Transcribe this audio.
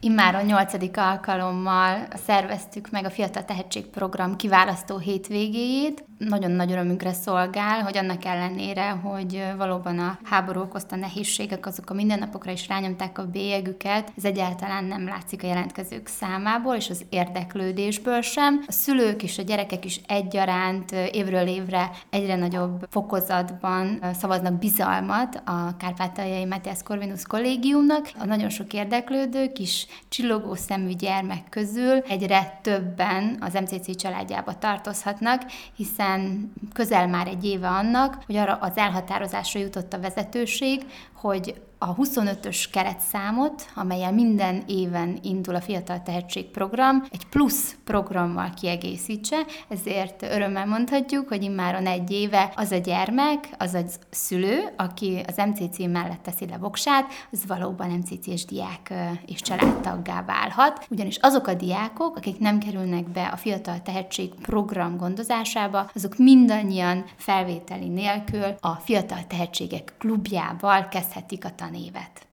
Immáron 8. alkalommal szerveztük meg a Fiatal Tehetség Program kiválasztó hétvégéjét. Nagyon nagy örömünkre szolgál, hogy annak ellenére, hogy valóban a háború okozta nehézségek, azok a mindennapokra is rányomták a bélyegüket, ez egyáltalán nem látszik a jelentkezők számából és az érdeklődésből sem. A szülők és a gyerekek is egyaránt évről évre egyre nagyobb fokozatban szavaznak bizalmat a Kárpátaljai Matthias Corvinus Kollégiumnak. A nagyon sok érdeklődő kis csillogó szemű gyermek közül egyre többen az MCC családjába tartozhatnak, hiszen közel már egy éve annak, hogy arra az elhatározásra jutott a vezetőség, hogy a 25-ös keretszámot, amellyel minden éven indul a Fiatal Tehetség Program, egy plusz programmal kiegészítse, ezért örömmel mondhatjuk, hogy immáron egy éve az a gyermek, az a szülő, aki az MCC mellett teszi le voksát, az valóban MCC-s diák és családtaggá válhat, ugyanis azok a diákok, akik nem kerülnek be a Fiatal Tehetség Program gondozásába, azok mindannyian felvételi nélkül a Fiatal Tehetségek Klubjával kezdhetik a tanévet.